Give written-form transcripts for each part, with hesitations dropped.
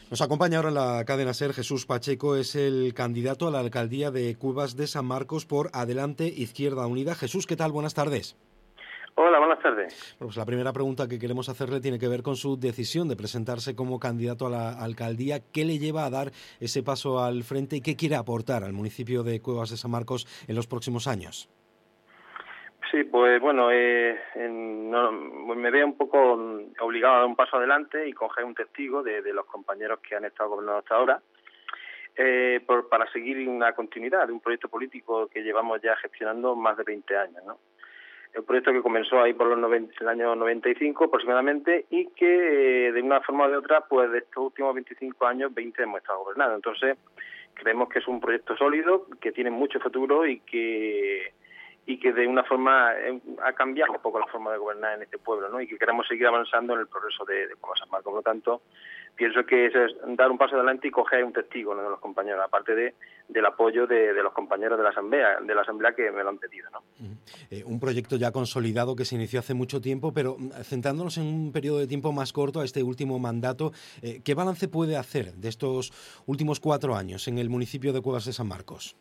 Nos acompaña ahora en la cadena SER Jesús Pacheco, es el candidato a la alcaldía de Cuevas de San Marcos por Adelante Izquierda Unida. Jesús, ¿qué tal? Buenas tardes. Hola, buenas tardes. Bueno, pues la primera pregunta que queremos hacerle tiene que ver con su decisión de presentarse como candidato a la alcaldía. ¿Qué le lleva a dar ese paso al frente y qué quiere aportar al municipio de Cuevas de San Marcos en los próximos años? Sí, pues bueno, me veo un poco obligado a dar un paso adelante y coger un testigo de los compañeros que han estado gobernando hasta ahora, para seguir una continuidad de un proyecto político que llevamos ya gestionando más de 20 años, ¿no? Un proyecto que comenzó ahí por el año 95 aproximadamente y que de una forma o de otra, pues de estos últimos 25 años, 20 hemos estado gobernando. Entonces, creemos que es un proyecto sólido, que tiene mucho futuro y que de una forma ha cambiado un poco la forma de gobernar en este pueblo, ¿no? Y que queremos seguir avanzando en el progreso de Cuevas de San Marcos. Por lo tanto, pienso que es dar un paso adelante y coger un testigo, ¿no?, de los compañeros, aparte del apoyo de los compañeros de la asamblea que me lo han pedido, ¿no? Un proyecto ya consolidado que se inició hace mucho tiempo, pero centrándonos en un periodo de tiempo más corto, a este último mandato, ¿qué balance puede hacer de estos últimos 4 años en el municipio de Cuevas de San Marcos?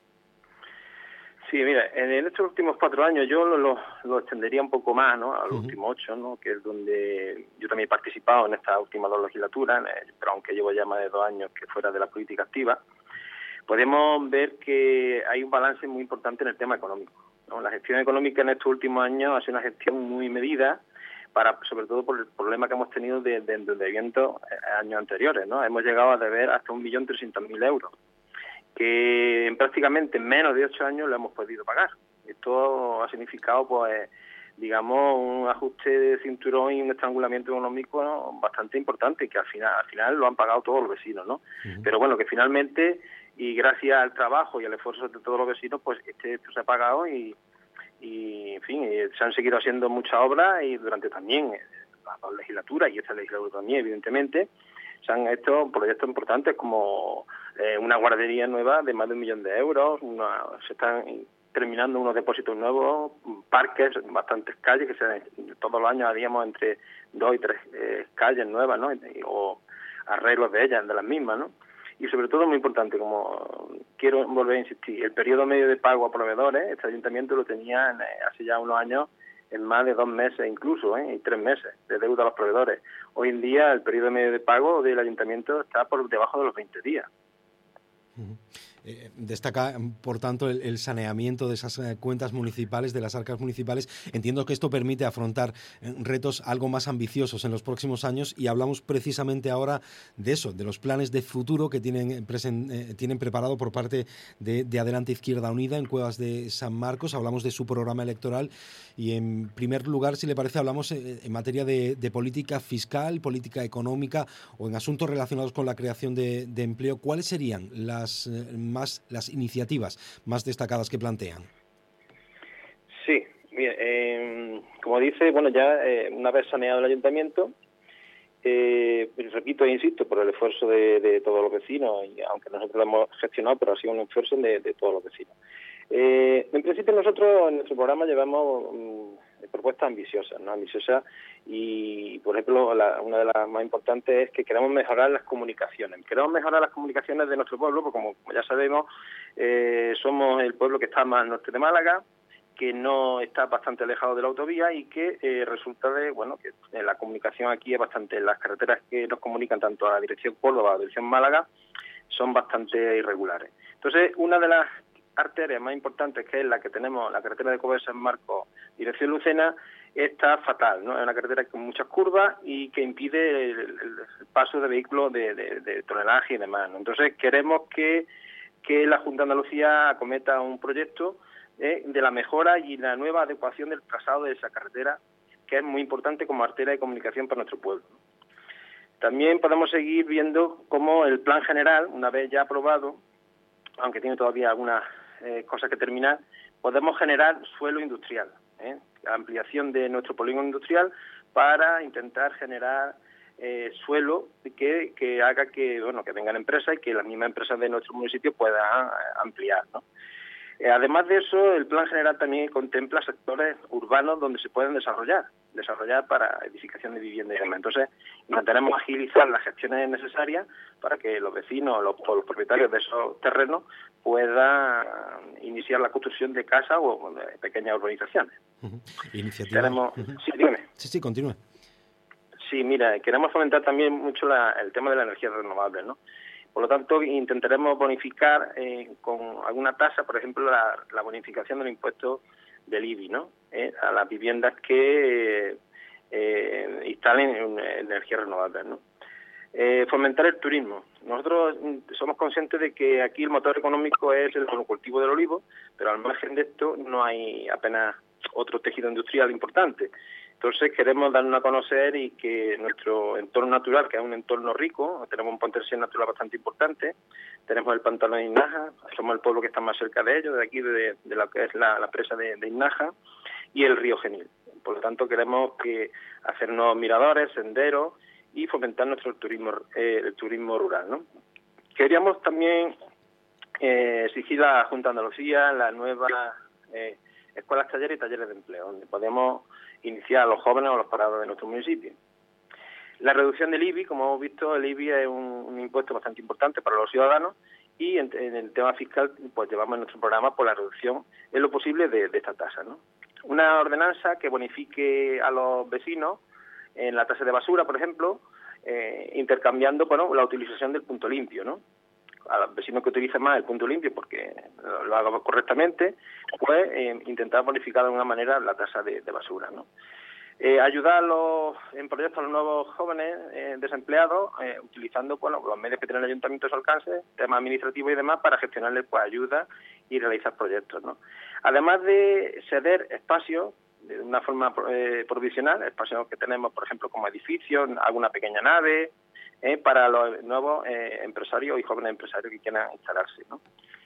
Sí, mira, en estos últimos 4 años yo lo extendería un poco más, ¿no?, a los últimos 8, ¿no?, que es donde yo también he participado en estas últimas 2 legislaturas, pero aunque llevo ya más de 2 años que fuera de la política activa, podemos ver que hay un balance muy importante en el tema económico, ¿no? La gestión económica en estos últimos años ha sido una gestión muy medida, sobre todo por el problema que hemos tenido de endeudamiento años anteriores, ¿no? Hemos llegado a deber hasta 1.300.000 euros. Que en prácticamente menos de 8 años lo hemos podido pagar. Esto ha significado, pues, digamos, un ajuste de cinturón y un estrangulamiento económico, ¿no?, bastante importante, que al final lo han pagado todos los vecinos, ¿no? Pero bueno, que finalmente, y gracias al trabajo y al esfuerzo de todos los vecinos, pues esto se ha pagado y en fin, se han seguido haciendo muchas obras y durante también las 2 legislaturas y esta legislatura también, evidentemente, se han hecho proyectos importantes como una guardería nueva de más de 1 millón de euros, se están terminando unos depósitos nuevos, parques, bastantes calles, todos los años haríamos entre 2 y 3 calles nuevas, ¿no?, o arreglos de ellas, de las mismas, ¿no? Y sobre todo, muy importante, como quiero volver a insistir, el periodo medio de pago a proveedores, este ayuntamiento lo tenía hace ya unos años en más de 2 meses incluso, y 3 meses de deuda a los proveedores. Hoy en día el periodo medio de pago del ayuntamiento está por debajo de los 20 días. Destaca, por tanto, el saneamiento de esas cuentas municipales, de las arcas municipales. Entiendo que esto permite afrontar retos algo más ambiciosos en los próximos años y hablamos precisamente ahora de eso, de los planes de futuro que tienen preparado por parte de Adelante Izquierda Unida en Cuevas de San Marcos. Hablamos de su programa electoral y, en primer lugar, si le parece, hablamos en materia de política fiscal, política económica o en asuntos relacionados con la creación de empleo. ¿Cuáles serían las iniciativas más destacadas que plantean? Sí, mira, como dice, bueno, ya una vez saneado el ayuntamiento, repito e insisto, por el esfuerzo de todos los vecinos, y aunque nosotros lo hemos gestionado, pero ha sido un esfuerzo de todos los vecinos. En principio nosotros en nuestro programa llevamos propuestas ambiciosas, ¿no? Y, por ejemplo, una de las más importantes es que queremos mejorar las comunicaciones. Queremos mejorar las comunicaciones de nuestro pueblo, porque como ya sabemos, somos el pueblo que está más al norte de Málaga, que no está bastante alejado de la autovía y que resulta que la comunicación aquí es bastante, las carreteras que nos comunican tanto a la dirección Córdoba, a la dirección Málaga, son bastante irregulares. Entonces, una de las arterias más importantes, que es la que tenemos, la carretera de Cuevas de San Marcos, dirección Lucena, está fatal, ¿no? Es una carretera con muchas curvas y que impide el paso de vehículos de tonelaje y demás, ¿no? Entonces queremos que la Junta de Andalucía acometa un proyecto de la mejora y la nueva adecuación del trazado de esa carretera, que es muy importante como arteria de comunicación para nuestro pueblo. También podemos seguir viendo cómo el plan general, una vez ya aprobado, aunque tiene todavía algunas cosas que terminar, podemos generar suelo industrial, ampliación de nuestro polígono industrial para intentar generar suelo que haga que vengan empresas y que las mismas empresas de nuestro municipio puedan ampliar, ¿no? Además de eso, el plan general también contempla sectores urbanos donde se pueden desarrollar. desarrollar para edificación de vivienda y demás. Entonces, intentaremos agilizar las gestiones necesarias para que los vecinos o los propietarios de esos terrenos puedan iniciar la construcción de casas o de pequeñas urbanizaciones. Iniciativa. Sí, dígame. Sí, continúe. Sí, mira, queremos fomentar también mucho el tema de la energía renovable, ¿no? Por lo tanto, intentaremos bonificar con alguna tasa, por ejemplo, la bonificación del impuesto del IBI, ¿no? A las viviendas que instalen energías renovables, ¿no? Fomentar el turismo. Nosotros somos conscientes de que aquí el motor económico es el monocultivo del olivo, pero al margen de esto no hay apenas otro tejido industrial importante. Entonces queremos darnos a conocer y que nuestro entorno natural, que es un entorno rico, tenemos un potencial natural bastante importante, tenemos el pantano de Innaja, somos el pueblo que está más cerca de ello, de aquí de lo que es la presa de Innaja, y el río Genil. Por lo tanto queremos hacer nuevos miradores, senderos y fomentar nuestro turismo, el turismo rural, ¿no? Queríamos también exigir a la Junta de Andalucía las nuevas escuelas, talleres y talleres de empleo, donde podemos iniciar a los jóvenes o los parados de nuestro municipio. La reducción del IBI, como hemos visto, el IBI es un impuesto bastante importante para los ciudadanos y en el tema fiscal pues llevamos en nuestro programa por la reducción en lo posible de esta tasa, ¿no? Una ordenanza que bonifique a los vecinos en la tasa de basura, por ejemplo, intercambiando la utilización del punto limpio, ¿no? A los vecinos que utilicen más el punto limpio porque lo hagan correctamente, pues intentar bonificar de alguna manera la tasa de basura, ¿no? Ayudar en proyectos a los nuevos jóvenes desempleados, utilizando los medios que tiene el ayuntamiento a su alcance, temas administrativos y demás, para gestionarles pues ayuda y realizar proyectos, ¿no? Además de ceder espacios de una forma provisional, espacios que tenemos, por ejemplo, como edificios, alguna pequeña nave, para los nuevos empresarios y jóvenes empresarios que quieran instalarse, ¿no?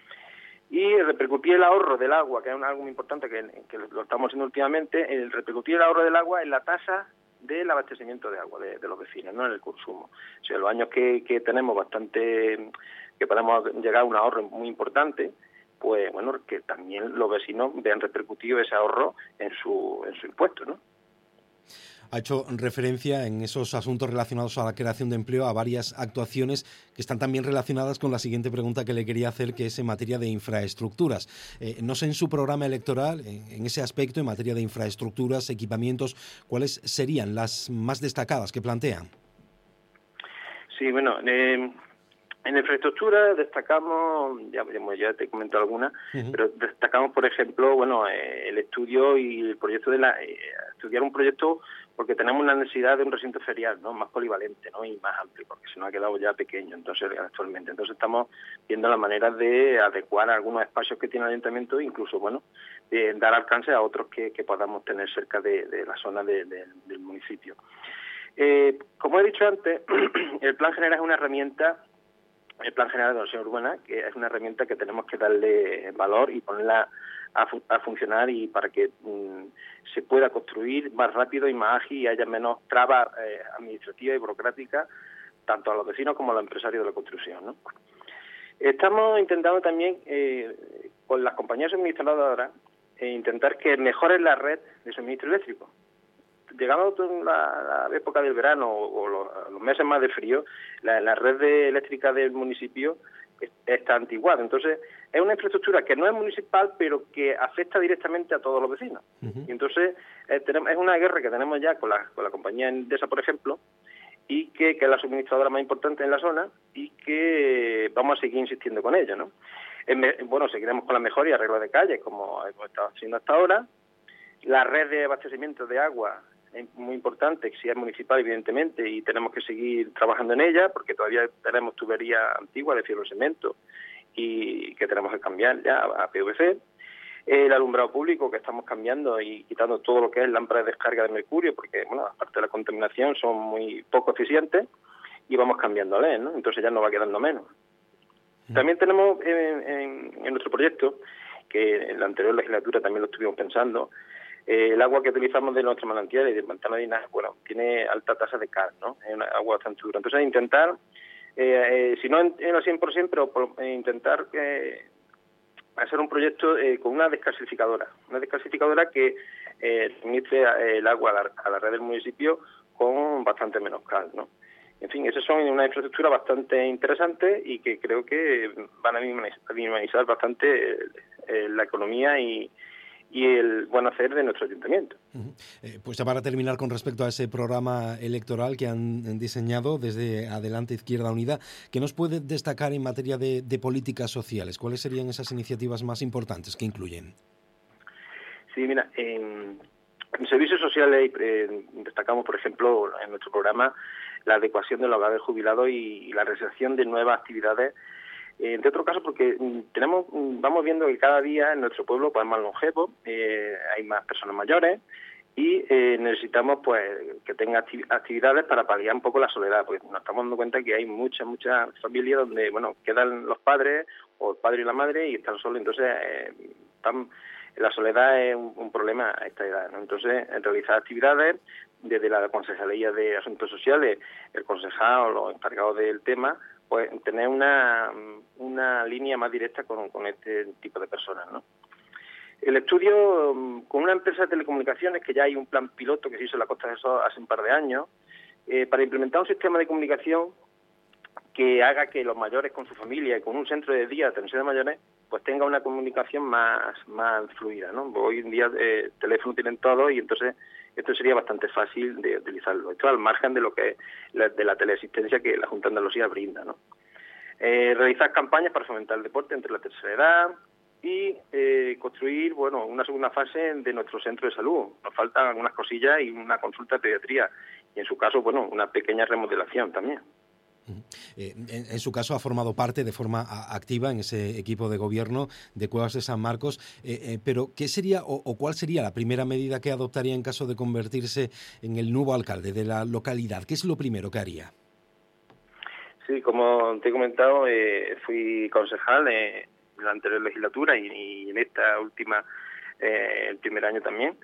Y repercutir el ahorro del agua, que es algo muy importante que lo estamos haciendo últimamente, el repercutir el ahorro del agua en la tasa del abastecimiento de agua de los vecinos, no en el consumo. O sea, los años que tenemos que podemos llegar a un ahorro muy importante, pues bueno, que también los vecinos vean repercutido ese ahorro en su impuesto, ¿no? Ha hecho referencia en esos asuntos relacionados a la creación de empleo a varias actuaciones que están también relacionadas con la siguiente pregunta que le quería hacer, que es en materia de infraestructuras. No sé, en su programa electoral, en ese aspecto, en materia de infraestructuras, equipamientos, ¿cuáles serían las más destacadas que plantean? Sí, bueno, en infraestructura destacamos, ya te comento algunas, pero destacamos, por ejemplo, el estudio y el proyecto estudiar un proyecto porque tenemos una necesidad de un recinto ferial, ¿no? Más polivalente, ¿no? Y más amplio, porque se nos ha quedado ya pequeño actualmente. Entonces estamos viendo la manera de adecuar algunos espacios que tiene el ayuntamiento, incluso, de dar alcance a otros que podamos tener cerca de la zona del municipio. Como he dicho antes, el Plan General es una herramienta, el Plan General de Ordenación Urbana, que es una herramienta que tenemos que darle valor y ponerla a funcionar y para que se pueda construir más rápido y más ágil y haya menos trabas administrativas y burocráticas tanto a los vecinos como a los empresarios de la construcción, ¿no? Estamos intentando también con las compañías suministradoras intentar que mejoren la red de suministro eléctrico. Llegando a la época del verano o los meses más de frío, la red eléctrica del municipio está antiguada. Entonces, es una infraestructura que no es municipal, pero que afecta directamente a todos los vecinos. Y entonces, es una guerra que tenemos ya con la compañía Endesa, por ejemplo, y que es la suministradora más importante en la zona y que vamos a seguir insistiendo con ella, ¿no? Seguiremos con la mejora y arreglo de calles, como hemos estado haciendo hasta ahora. La red de abastecimiento de agua es muy importante, si es municipal, evidentemente, y tenemos que seguir trabajando en ella, porque todavía tenemos tubería antigua de fibrocemento y que tenemos que cambiar ya a PVC. El alumbrado público, que estamos cambiando y quitando todo lo que es lámparas de descarga de mercurio, porque, aparte de la contaminación, son muy poco eficientes, y vamos cambiando a LED, ¿no? Entonces ya nos va quedando menos. También tenemos en nuestro proyecto, que en la anterior legislatura también lo estuvimos pensando, el agua que utilizamos de nuestros manantiales y del pantano de Innaja, tiene alta tasa de cal, ¿no? Es una agua bastante dura. Entonces, intentar, si no en el 100%, pero intentar hacer un proyecto con una descalcificadora que suministre el agua a la red del municipio con bastante menoscal, ¿no? En fin, esas son una infraestructura bastante interesante y que creo que van a minimizar bastante la economía y el buen hacer de nuestro ayuntamiento. Pues ya para terminar, con respecto a ese programa electoral que han diseñado desde Adelante Izquierda Unida, ¿qué nos puede destacar en materia de políticas sociales? ¿Cuáles serían esas iniciativas más importantes que incluyen? Sí, mira, en servicios sociales destacamos, por ejemplo, en nuestro programa la adecuación de los hogares jubilados y la realización de nuevas actividades. Entre otros casos, porque vamos viendo que cada día en nuestro pueblo pues, hay más longevos, hay más personas mayores y necesitamos pues que tengan actividades para paliar un poco la soledad, porque nos estamos dando cuenta que hay muchas familias donde bueno quedan los padres o el padre y la madre y están solos, entonces la soledad es un problema a esta edad, ¿no? Entonces, realizar actividades desde la Concejalía de Asuntos Sociales, el concejal o los encargados del tema, pues tener una línea más directa con este tipo de personas, ¿no? El estudio con una empresa de telecomunicaciones, que ya hay un plan piloto que se hizo en la Costa de Sol hace un par de años, para implementar un sistema de comunicación que haga que los mayores con su familia y con un centro de día de atención de mayores pues tenga una comunicación más fluida, ¿no? Hoy en día teléfono tienen todos y entonces esto sería bastante fácil de utilizarlo. Esto al margen de lo que de la teleasistencia que la Junta de Andalucía brinda, ¿no? Realizar campañas para fomentar el deporte entre la tercera edad y construir, bueno, una segunda fase de nuestro centro de salud. Nos faltan algunas cosillas y una consulta de pediatría y en su caso, bueno, una pequeña remodelación también. En su caso ha formado parte de forma activa en ese equipo de gobierno de Cuevas de San Marcos, pero ¿qué sería o cuál sería la primera medida que adoptaría en caso de convertirse en el nuevo alcalde de la localidad? ¿Qué es lo primero que haría? Sí, como te he comentado, fui concejal en la anterior legislatura y en esta última, el primer año también.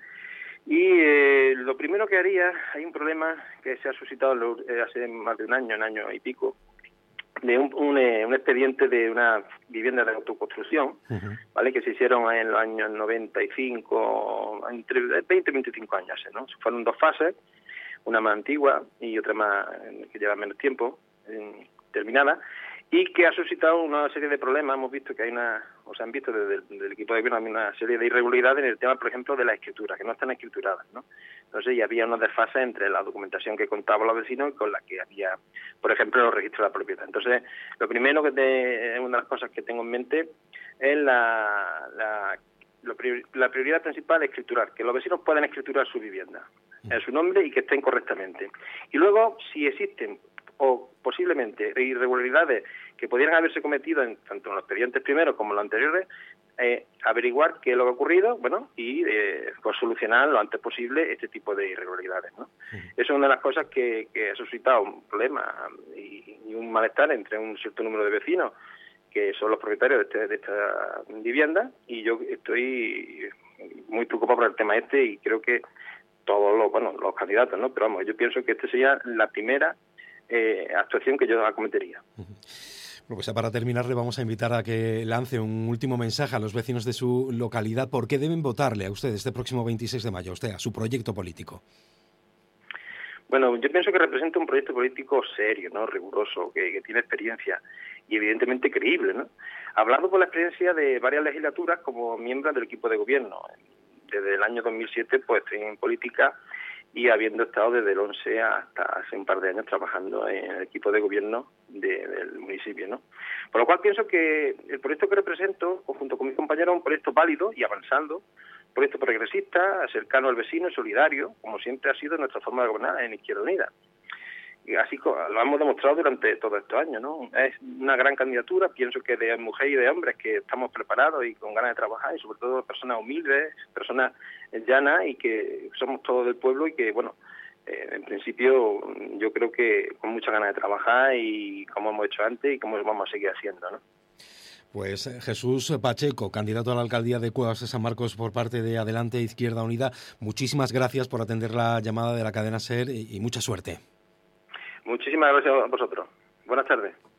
Y lo primero que haría, hay un problema que se ha suscitado hace más de un año y pico, de un expediente de una vivienda de autoconstrucción, ¿vale? Que se hicieron en los años 95, entre 20 y 25 años, ¿no? Fueron dos fases, una más antigua y otra más que lleva menos tiempo terminada, y que ha suscitado una serie de problemas. Hemos visto que se han visto desde el equipo de gobierno una serie de irregularidades en el tema, por ejemplo, de la escritura, que no están escrituradas, ¿no? Entonces ya había unos desfases entre la documentación que contaban los vecinos y con la que había, por ejemplo, los registros de la propiedad. Entonces, lo primero una de las cosas que tengo en mente es la prioridad principal es escriturar, que los vecinos puedan escriturar su vivienda en su nombre y que estén correctamente. Y luego, si existen o posiblemente irregularidades que pudieran haberse cometido tanto en los expedientes primeros como en los anteriores, averiguar qué es lo que ha ocurrido, bueno, y pues solucionar lo antes posible este tipo de irregularidades, ¿no? Eso es una de las cosas que ha suscitado un problema y un malestar entre un cierto número de vecinos que son los propietarios de esta vivienda, y yo estoy muy preocupado por el tema y creo que todos los candidatos, ¿no? Pero vamos, yo pienso que esta sería la primera actuación que yo acometería. Bueno, pues para terminar le vamos a invitar a que lance un último mensaje a los vecinos de su localidad. ¿Por qué deben votarle a usted este próximo 26 de mayo, a usted, a su proyecto político? Bueno, yo pienso que representa un proyecto político serio, ¿no? Riguroso, que tiene experiencia y evidentemente creíble, ¿no? Hablando por la experiencia de varias legislaturas como miembro del equipo de gobierno. Desde el año 2007 pues estoy en política y habiendo estado desde el 11 hasta hace un par de años trabajando en el equipo de gobierno del municipio, ¿no? Por lo cual pienso que el proyecto que represento, junto con mis compañeros, es un proyecto válido y avanzando, un proyecto progresista, cercano al vecino y solidario, como siempre ha sido nuestra forma de gobernar en Izquierda Unida. Y así lo hemos demostrado durante todos estos años, ¿no? Es una gran candidatura, pienso que de mujeres y de hombres que estamos preparados y con ganas de trabajar, y sobre todo personas humildes, personas llanas y que somos todos del pueblo y que, bueno, en principio yo creo que con muchas ganas de trabajar y como hemos hecho antes y como vamos a seguir haciendo, ¿no? Pues Jesús Pacheco, candidato a la alcaldía de Cuevas de San Marcos por parte de Adelante Izquierda Unida, muchísimas gracias por atender la llamada de la cadena SER y mucha suerte. Muchísimas gracias a vosotros. Buenas tardes.